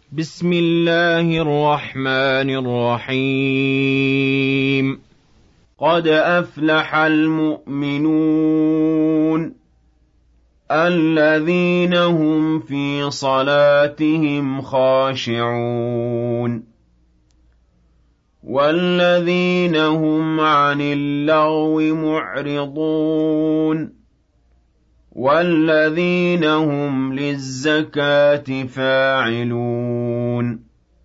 بسم الله الرحمن الرحيم. قد أفلح المؤمنون الذين هم في صلاتهم خاشعون والذين هم عن اللغو معرضون والذين هم للزكاة فاعلون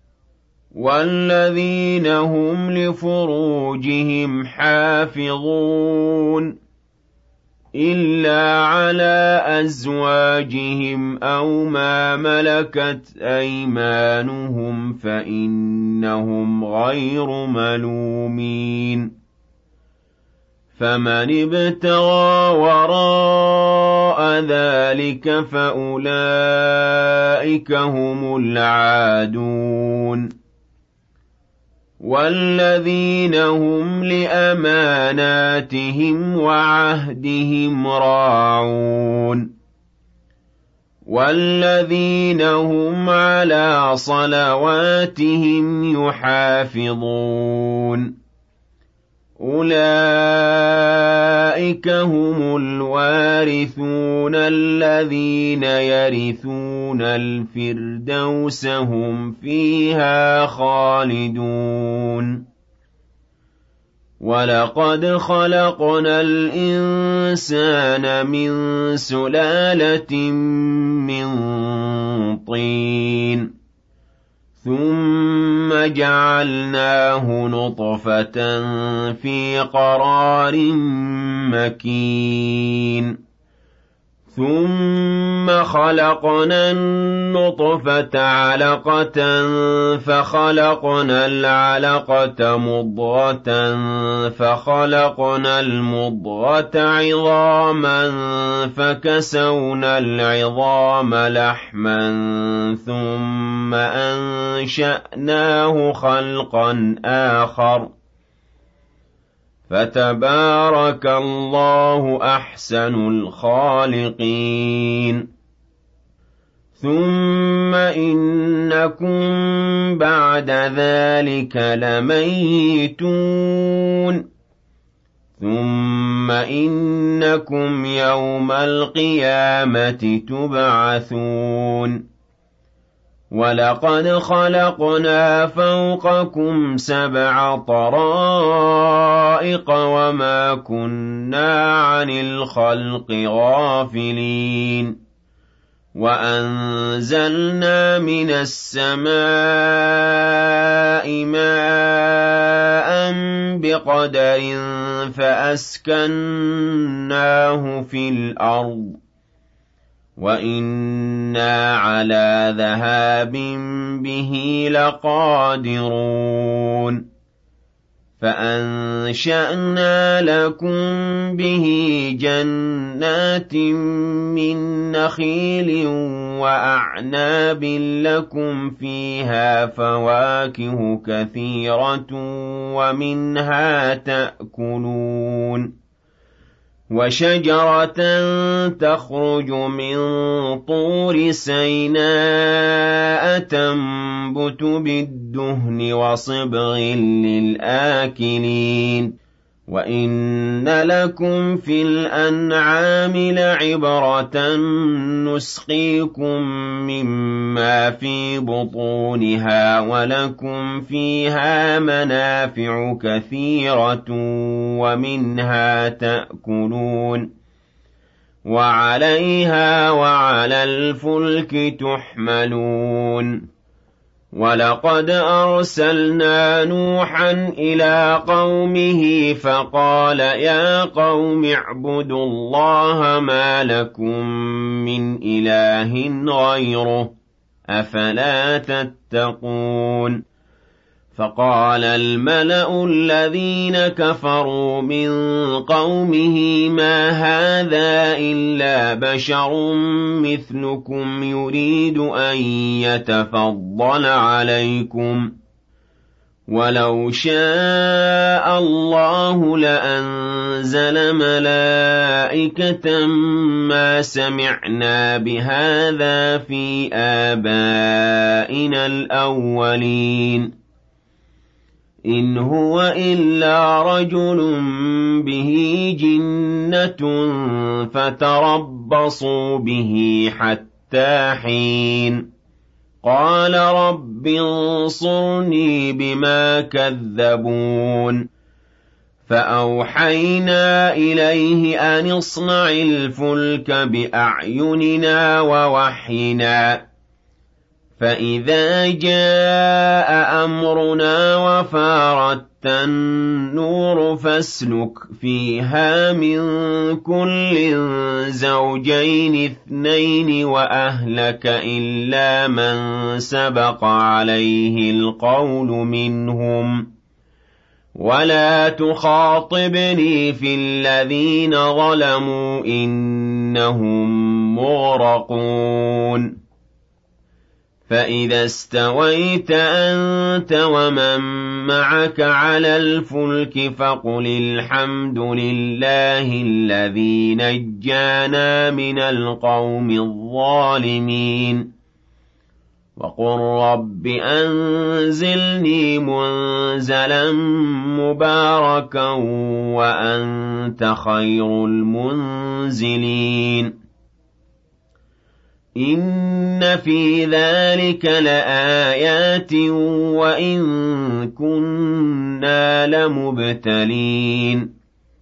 والذين هم لفروجهم حافظون إلا على أزواجهم أو ما ملكت أيمانهم فإنهم غير ملومين فمن ابتغى وراء ذلك فأولئك هم العادون والذين هم لأماناتهم وعهدهم راعون والذين هم على صلواتهم يحافظون أولئك هم الوارثون الذين يرثون الفردوس هم فيها خالدون ولقد خلقنا الإنسان من سلالة من طين ثم جعلناه نطفة في قرار مكين ثم خلقنا النطفة علقة فخلقنا العلقة مضغة فخلقنا المضغة عظاما فكسونا العظام لحما ثم أنشأناه خلقا آخر فتبارك الله أحسن الخالقين ثم إنكم بعد ذلك لميتون ثم إنكم يوم القيامة تبعثون ولقد خلقنا فوقكم 7 طرائق وما كنا عن الخلق غافلين وأنزلنا من السماء ماء بقدر فأسكناه في الأرض وإنا على ذهاب به لقادرون فأنشأنا لكم به جنات من نخيل وأعناب لكم فيها فواكه كثيرة ومنها تأكلون وشجرة تخرج من طور سيناء تنبت بالدهن وصبغ للآكلين وإن لكم في الأنعام لعبرة نسقيكم مما في بطونها ولكم فيها منافع كثيرة ومنها تأكلون وعليها وعلى الفلك تحملون ولقد أرسلنا نوحا إلى قومه فقال يا قوم اعبدوا الله ما لكم من إله غيره أفلا تتقون فقال الملأ الذين كفروا من قومه ما هذا إلا بشر مثلكم يريد أن يتفضل عليكم وَلَوْ شَاءَ اللَّهُ لَأَنزَلَ مَلَائِكَةً مَّا سَمِعْنَا بِهَٰذَا فِي آبَائِنَا الْأَوَّلِينَ إِنْ هُوَ إِلَّا رَجُلٌ بِهِ جِنَّةٌ فَتَرَبَّصُوا بِهِ حَتَّىٰ حِينٍ قَالَ رَبِّ انصُرْنِي بِمَا كَذَّبُونِ فَأَوْحَيْنَا إِلَيْهِ أَنِ اصْنَعِ الْفُلْكَ بِأَعْيُنِنَا وَوَحْيِنَا فَإِذَا جَاءَ أَمْرُنَا وَفَارَتِ النُّورُ فَاسْلُكْ فِيهَا مِن كُلٍّ زَوْجَيْنِ اثْنَيْنِ وَأَهْلَكَ إِلَّا مَن سَبَقَ عَلَيْهِ الْقَوْلُ مِنْهُمْ وَلَا تُخَاطِبْنِي فِي الَّذِينَ ظَلَمُوا إِنَّهُم مُّغْرَقُونَ فَإِذَا استويت أَنتَ وَمَن مَّعَكَ عَلَى الْفُلْكِ فَقُلِ الْحَمْدُ لِلَّهِ الَّذِي نَجَّانَا مِنَ الْقَوْمِ الظَّالِمِينَ وَقُل رَّبِّ أَنزِلْنِي مُنزَلًا مُّبَارَكًا وَأَنتَ خَيْرُ الْمُنزِلِينَ إِنَّ فِي ذَلِكَ لَآيَاتٍ وَإِن كُنَّا لَمُبْتَلِينَ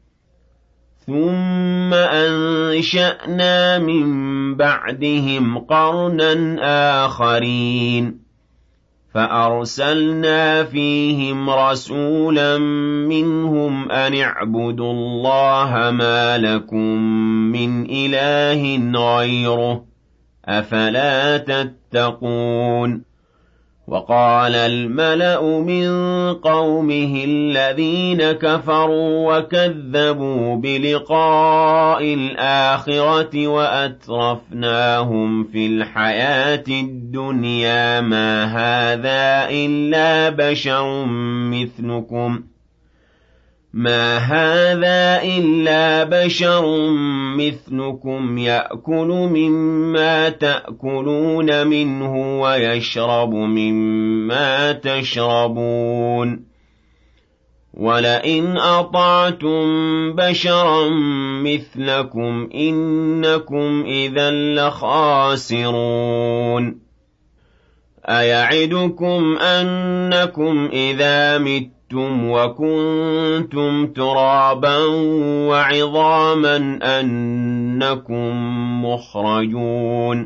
ثُمَّ أَنشَأْنَا مِن بَعْدِهِمْ قَرْنًا آخَرِينَ فَأَرْسَلْنَا فِيهِمْ رَسُولًا مِّنْهُمْ أَنِ اعْبُدُوا اللَّهَ مَا لَكُم مِّنْ إِلَٰهٍ غَيْرُهُ أَفَلَا تَتَّقُونَ وَقَالَ الْمَلَأُ مِن قَوْمِهِ الَّذِينَ كَفَرُوا وَكَذَّبُوا بِلِقَاءِ الْآخِرَةِ وَأَتْرَفْنَاهُمْ فِي الْحَيَاةِ الدُّنْيَا مَا هَٰذَا إِلَّا بَشَرٌ مِّثْلُكُمْ يَأْكُلُ مِمَّا تَأْكُلُونَ مِنْهُ وَيَشْرَبُ مِمَّا تَشْرَبُونَ وَلَئِنْ أَطَعْتُم بَشَرًا مِّثْلَكُمْ إِنَّكُمْ إِذًا لَّخَاسِرُونَ أَيَعِدُكُمْ أَنَّكُمْ إِذَا مِتُّمْ وَكُنتُمْ تُرَابًا وَعِظَامًا أَنَّكُم مُّخْرَجُونَ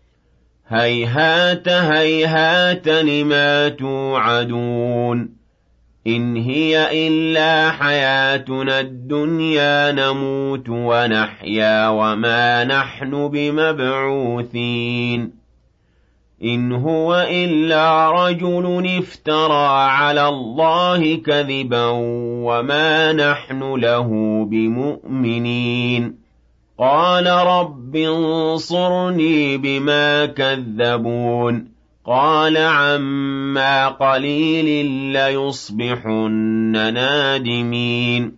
هَيْهَاتَ هَيْهَاتَ لِمَا تُوعَدُونَ إِنْ هِيَ إِلَّا حَيَاتُنَا الدُّنْيَا نَمُوتُ وَنَحْيَا وَمَا نَحْنُ بِمَبْعُوثِينَ إِنْ هُوَ إِلَّا رَجُلٌ افْتَرَىٰ عَلَى اللَّهِ كَذِبًا وَمَا نَحْنُ لَهُ بِمُؤْمِنِينَ قَالَ رَبِّ انصُرْنِي بِمَا كَذَّبُونِ قَالَ عَمَّا قَلِيلٍ لَّيُصْبِحُنَّ نَادِمِينَ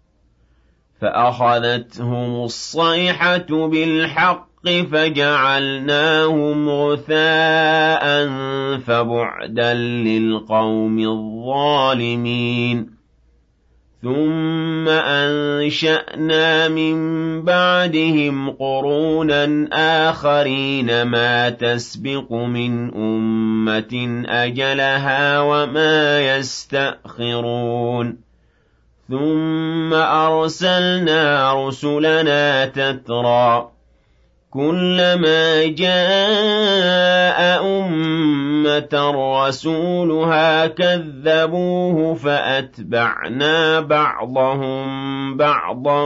فَأَخَذَتْهُمُ الصَّيْحَةُ بِالْحَقِّ فَجَعَلْنَاهُمْ غُثَاءً فَبُعْدًا لِّلْقَوْمِ الظَّالِمِينَ ثُمَّ أَنشَأْنَا مِن بَعْدِهِمْ قُرُونًا آخَرِينَ مَا تَسْبِقُ مِنْ أُمَّةٍ أَجَلَهَا وَمَا يَسْتَأْخِرُونَ ثُمَّ أَرْسَلْنَا رُسُلَنَا تَتْرَىٰ كُلَّمَا جَاءَ أُمَّةً رَّسُولُهَا كَذَّبُوهُ فَأَتْبَعْنَا بَعْضَهُم بَعْضًا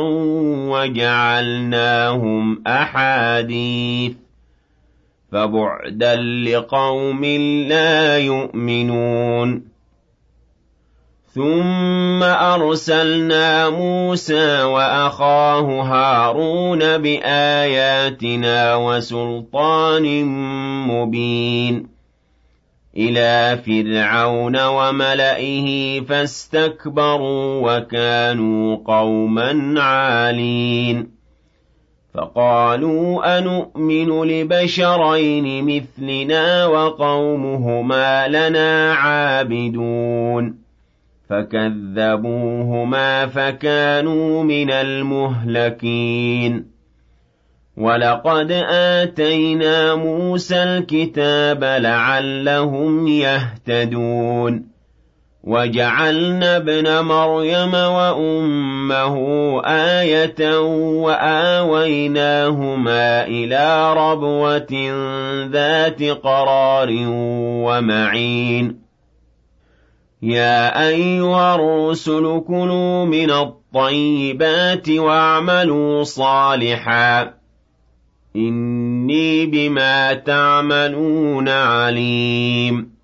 وَجَعَلْنَاهُمْ أَحَادِيثَ فَبُعْدًا لِّقَوْمٍ لَّا يُؤْمِنُونَ ثُمَّ أَرْسَلْنَا مُوسَىٰ وَأَخَاهُ هَارُونَ بِآيَاتِنَا وَسُلْطَانٍ مُّبِينٍ إِلَىٰ فِرْعَوْنَ وَمَلَئِهِ فَاسْتَكْبَرُوا وَكَانُوا قَوْمًا عَالِينَ فَقَالُوا أَنُؤْمِنُ لِبَشَرَيْنِ مِثْلِنَا وَقَوْمُهُمَا لَنَا عَابِدُونَ فَكَذَّبُوهُمَا فَكَانُوا مِنَ الْمُهْلَكِينَ وَلَقَدْ آتَيْنَا مُوسَى الْكِتَابَ لَعَلَّهُمْ يَهْتَدُونَ وَجَعَلْنَا ابْنَ مَرْيَمَ وَأُمَّهُ آيَةً وَآوَيْنَاهُمَا إِلَىٰ رَبْوَةٍ ذَاتِ قَرَارٍ وَمَعِينٍ يَا أَيُّهَا الرُّسُلُ كُلُوا مِنَ الطَّيِّبَاتِ وَاعْمَلُوا صَالِحًا إِنِّي بِمَا تَعْمَلُونَ عَلِيمٌ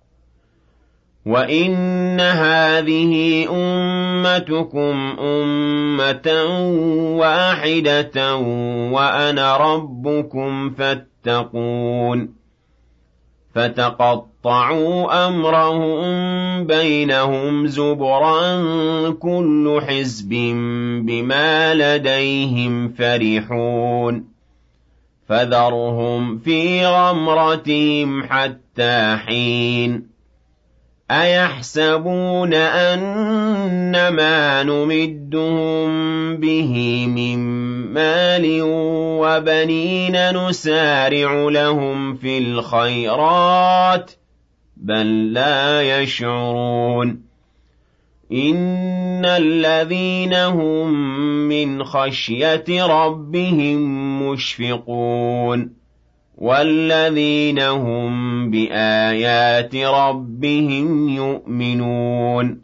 وَإِنَّ هَٰذِهِ أُمَّتُكُمْ أُمَّةً وَاحِدَةً وَأَنَا رَبُّكُمْ فَاتَّقُونِ فَتَقَطَّعُوا أَمْرَهُم بَيْنَهُمْ زُبُرًا كُلُّ حِزْبٍ بِمَا لَدَيْهِمْ فَرِحُونَ فَذَرْهُمْ فِي غَمْرَتِهِمْ حَتَّىٰ حِينٍ أَيَحْسَبُونَ أَنَّمَا نُمِدُّهُم بِهِ مِن مَّالٍ وَبَنِينَ نُسَارِعُ لَهُمْ فِي الْخَيْرَاتِ بَل لَّا يَشْعُرُونَ إِنَّ الَّذِينَ هُم مِّنْ خَشْيَةِ رَبِّهِم مُّشْفِقُونَ وَالَّذِينَ هُم بِآيَاتِ رَبِّهِمْ يُؤْمِنُونَ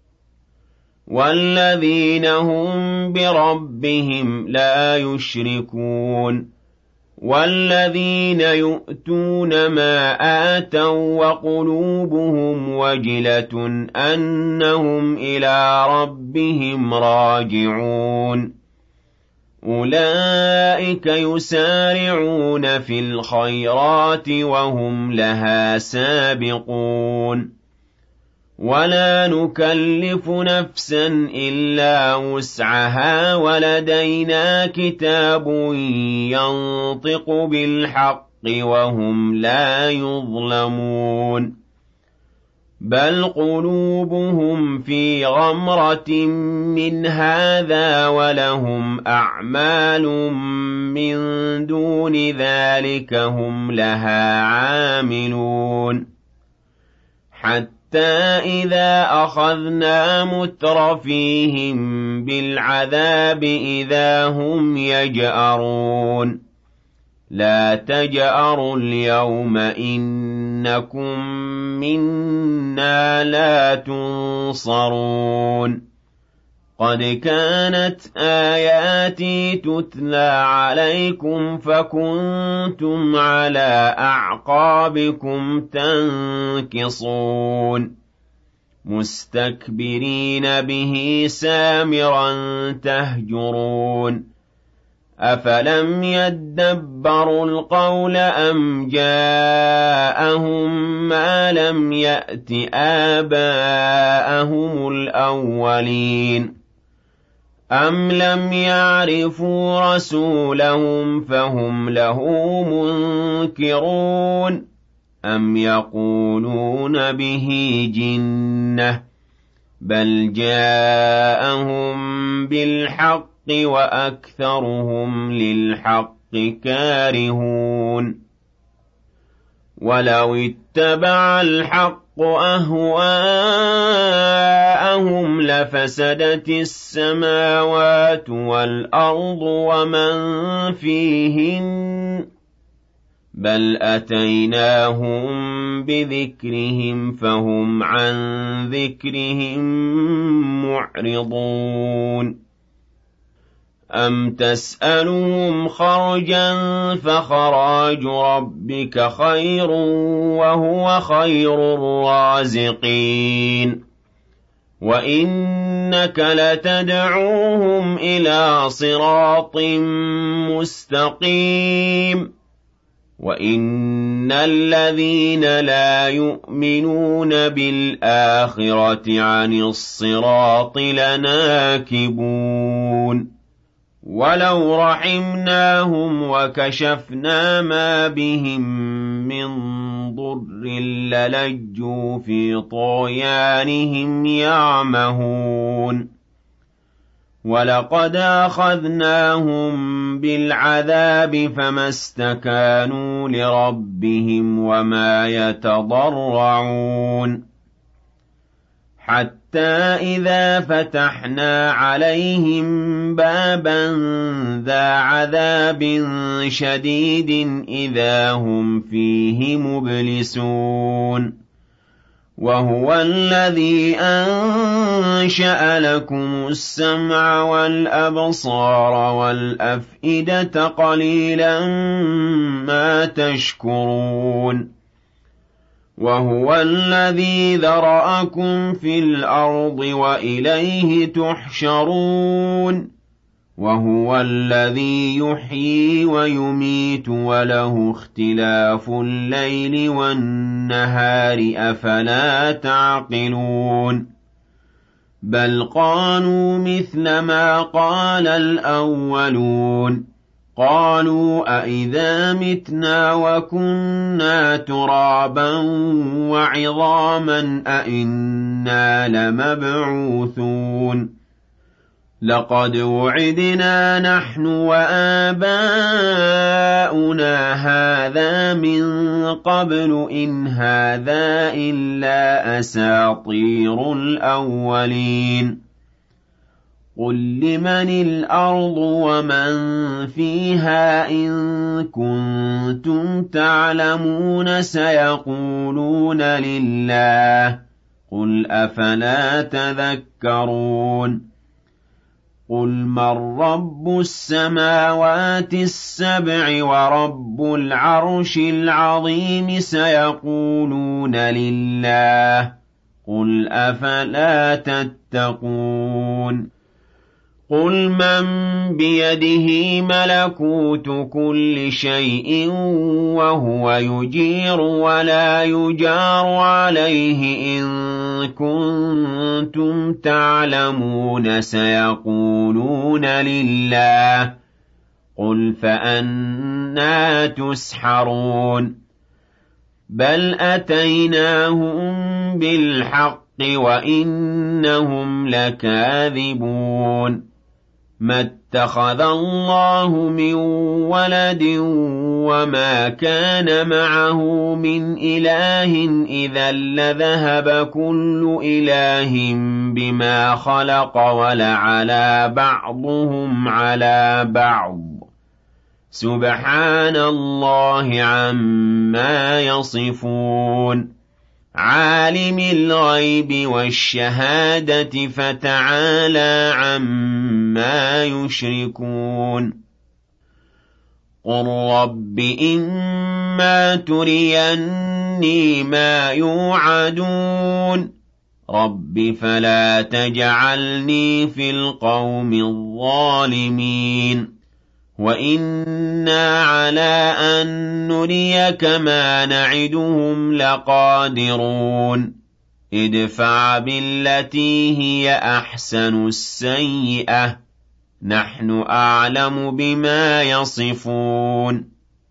وَالَّذِينَ هُم بِرَبِّهِمْ لَا يُشْرِكُونَ وَالَّذِينَ يُؤْتُونَ مَا آتَوا وَّقُلُوبُهُمْ وَجِلَةٌ أَنَّهُمْ إِلَىٰ رَبِّهِمْ رَاجِعُونَ أُولَٰئِكَ يُسَارِعُونَ فِي الْخَيْرَاتِ وَهُمْ لَهَا سَابِقُونَ وَلَا نُكَلِّفُ نَفْسًا إِلَّا وُسْعَهَا وَلَدَيْنَا كِتَابٌ يَنطِقُ بِالْحَقِّ وَهُمْ لَا يُظْلَمُونَ بَلْ قُلُوبُهُمْ فِي غَمْرَةٍ مِّنْ هَٰذَا وَلَهُمْ أَعْمَالٌ مِّن دُونِ ذَٰلِكَ هُمْ لَهَا عَامِلُونَ حَتَّىٰ إِذَا أَخَذْنَا مُتْرَفِيهِم بِالْعَذَابِ إِذَا هُمْ يَجْأَرُونَ لَا تَجْأَرُوا الْيَوْمَ إِنَّكُم مِّنَّا لَا تُنصَرُونَ قَدْ كَانَتْ آيَاتِي تُتْلَىٰ عَلَيْكُمْ فَكُنتُمْ عَلَىٰ أَعْقَابِكُمْ تَنكِصُونَ مُسْتَكْبِرِينَ بِهِ سَامِرًا تَهْجُرُونَ أَفَلَمْ يَدَّبَّرُوا الْقَوْلَ أَمْ جَاءَهُم مَّا لَمْ يَأْتِ آبَاءَهُمُ الْأَوَّلِينَ أَمْ لَمْ يَعْرِفُوا رَسُولَهُمْ فَهُمْ لَهُ مُنكِرُونَ أَمْ يَقُولُونَ بِهِ جِنَّةٌ بَلْ جَاءَهُم بِالْحَقِّ وَأَكْثَرُهُمْ لِلْحَقِّ كَارِهُونَ وَلَوِ اتَّبَعَ الْحَقُّ أَهْوَاءَهُمْ لَفَسَدَتِ السَّمَاوَاتُ وَالْأَرْضُ وَمَن فِيهِنَّ بَلْ أَتَيْنَاهُم بِذِكْرِهِمْ فَهُمْ عَن ذِكْرِهِم مُّعْرِضُونَ أَمْ تَسْأَلُهُمْ خَرْجًا فَخَرَاجُ رَبِّكَ خَيْرٌ وَهُوَ خَيْرُ الرَّازِقِينَ وَإِنَّكَ لَتَدْعُوهُمْ إِلَىٰ صِرَاطٍ مُّسْتَقِيمٍ وَإِنَّ الَّذِينَ لَا يُؤْمِنُونَ بِالْآخِرَةِ عَنِ الصِّرَاطِ لَنَاكِبُونَ وَلَوْ رَحِمْنَاهُمْ وَكَشَفْنَا مَا بِهِم مِّن ضُرٍّ لَّلَجُّوا فِي طُغْيَانِهِمْ يَعْمَهُونَ وَلَقَدْ أَخَذْنَاهُم بِالْعَذَابِ فَمَا اسْتَكَانُوا لِرَبِّهِمْ وَمَا يَتَضَرَّعُونَ حَتَّىٰ إِذَا فَتَحْنَا عَلَيْهِم بَابًا ذَا عَذَابٍ شَدِيدٍ إِذَا هُمْ فِيهِ مُبْلِسُونَ وَهُوَ الَّذِي أَنشَأَ لَكُمُ السَّمْعَ وَالْأَبْصَارَ وَالْأَفْئِدَةَ قَلِيلًا مَّا تَشْكُرُونَ وَهُوَ الَّذِي ذَرَأَكُمْ فِي الْأَرْضِ وَإِلَيْهِ تُحْشَرُونَ وَهُوَ الَّذِي يُحْيِي وَيُمِيتُ وَلَهُ اخْتِلَافُ اللَّيْلِ وَالنَّهَارِ ۚ أَفَلَا تَعْقِلُونَ بَلْ قَالُوا مِثْلَ مَا قَالَ الْأَوَّلُونَ قَالُوا أَإِذَا مِتْنَا وَكُنَّا تُرَابًا وَعِظَامًا أَإِنَّا لَمَبْعُوثُونَ لَقَدْ وُعِدْنَا نَحْنُ وَآبَاؤُنَا هَٰذَا مِن قَبْلُ إِنْ هَٰذَا إِلَّا أَسَاطِيرُ الْأَوَّلِينَ قُل لِّمَنِ الْأَرْضُ وَمَن فِيهَا إِن كُنتُمْ تَعْلَمُونَ سَيَقُولُونَ لِلَّهِ قُلْ أَفَلَا تَذَكَّرُونَ قُلْ مَن رَّبُّ السَّمَاوَاتِ السَّبْعِ وَرَبُّ الْعَرْشِ الْعَظِيمِ سَيَقُولُونَ لِلَّهِ قُلْ أَفَلَا تَتَّقُونَ قُلْ مَن بِيَدِهِ مَلَكُوتُ كُلِّ شَيْءٍ وَهُوَ يُجِيرُ وَلَا يُجَارُ عَلَيْهِ إِن كُنتُمْ تَعْلَمُونَ سَيَقُولُونَ لِلَّهِ قُلْ فَأَنَّىٰ تُسْحَرُونَ بَلْ أَتَيْنَاهُم بِالْحَقِّ وَإِنَّهُمْ لَكَاذِبُونَ مَا اتَّخَذَ اللَّهُ مِن وَلَدٍ وَمَا كَانَ مَعَهُ مِنْ إِلَٰهٍ إِذًا لَّذَهَبَ كُلُّ إِلَٰهٍ بِمَا خَلَقَ وَلَعَلَا بَعْضُهُمْ عَلَىٰ بَعْضٍ سُبْحَانَ اللَّهِ عَمَّا يَصِفُونَ عَالِمِ الْغَيْبِ وَالشَّهَادَةِ فَتَعَالَىٰ عَمَّا يُشْرِكُونَ قُل رَّبِّ إِمَّا تُرِيَنِّي مَا يُوعَدُونَ رَبِّ فَلَا تَجْعَلْنِي فِي الْقَوْمِ الظَّالِمِينَ وَإِنَّا عَلَىٰ أَن نُّرِيَكَ مَا نَعِدُهُمْ لَقَادِرُونَ ادْفَعْ بِالَّتِي هِيَ أَحْسَنُ السَّيِّئَةَ نَحْنُ أَعْلَمُ بِمَا يَصِفُونَ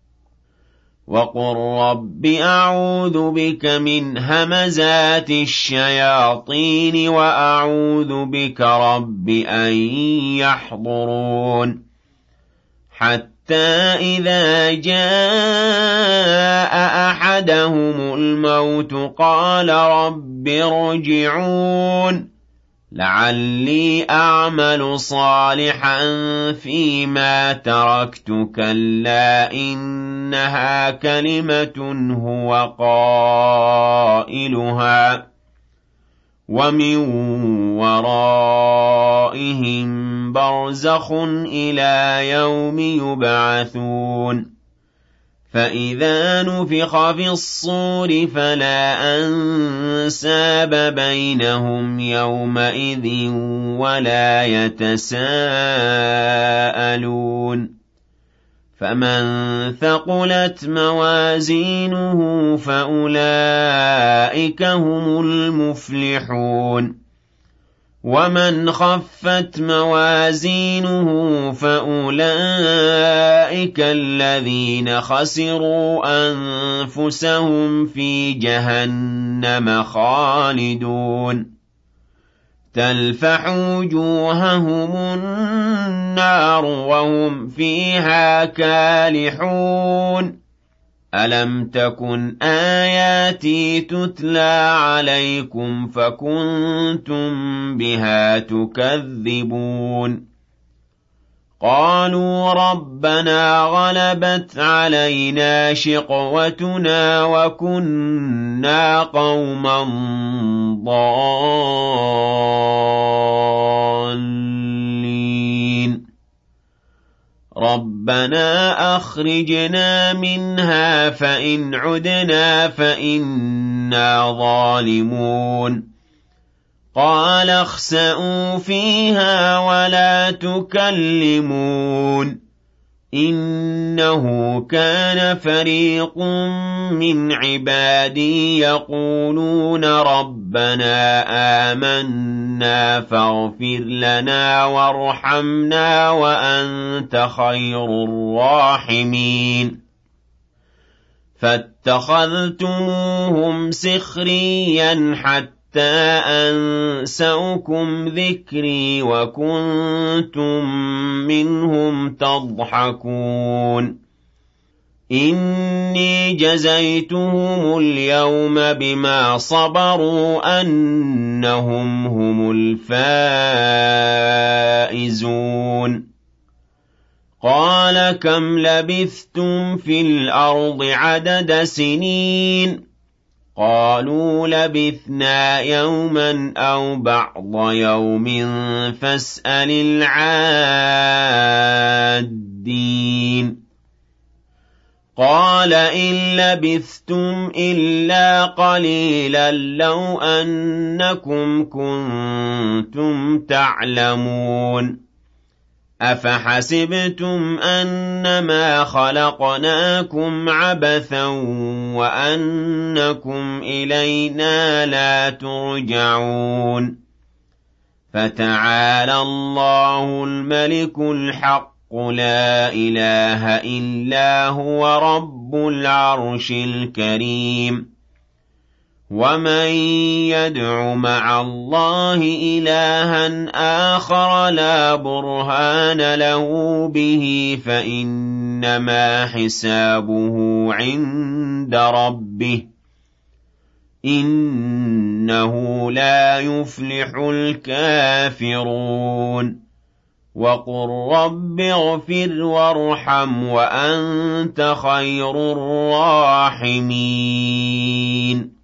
وَقُل رَّبِّ أَعُوذُ بِكَ مِنْ هَمَزَاتِ الشَّيَاطِينِ وَأَعُوذُ بِكَ رَبِّ أَن يَحْضُرُونِ حَتَّىٰ إِذَا جَاءَ أَحَدَهُمُ الْمَوْتُ قَالَ رَبِّ ارْجِعُونِ لَعَلِّي أَعْمَلُ صَالِحًا فِيمَا تَرَكْتُ كَلَّا إِنَّهَا كَلِمَةٌ هُوَ قَائِلُهَا وَمِن وَرَائِهِم بَرْزَخٌ إِلَىٰ يَوْمِ يُبْعَثُونَ فَإِذَا نُفِخَ فِي الصُّورِ فَلَا أَنسَابَ بَيْنَهُمْ يَوْمَئِذٍ وَلَا يَتَسَاءَلُونَ فمن ثقلت موازينه فأولئك هم المفلحون ومن خفت موازينه فأولئك الذين خسروا أنفسهم في جهنم خالدون تلفح وجوههم النار وهم فيها كالحون ألم تكن آياتي تتلى عليكم فكنتم بها تكذبون قالوا ربنا غلبت علينا شقوتنا وكنا قوما ضالين ربنا أخرجنا منها فإن عدنا فإنا ظالمون قال اخسئوا فيها ولا تكلمون إنه كان فريق من عبادي يقولون ربنا آمنا فاغفر لنا وارحمنا وأنت خير الراحمين فاتخذتموهم سخريا حتى أنسوكم ذكري وكنتم منهم تضحكون إني جزيتهم اليوم بما صبروا أنهم هم الفائزون قال كم لبثتم في الأرض عدد سنين قالوا لبثنا يوما أو بعض يوم فاسأل العادين قال إن لبثتم إلا قليلا لو أنكم كنتم تعلمون أفحسبتم أنما خلقناكم عبثا وأنكم إلينا لا ترجعون فتعالى الله الملك الحق لا إله إلا هو رب العرش الكريم ومن يدع مع الله إلها آخر لا برهان له به فإنما حسابه عند ربه إنه لا يفلح الكافرون وقل رب اغفر وارحم وأنت خير الراحمين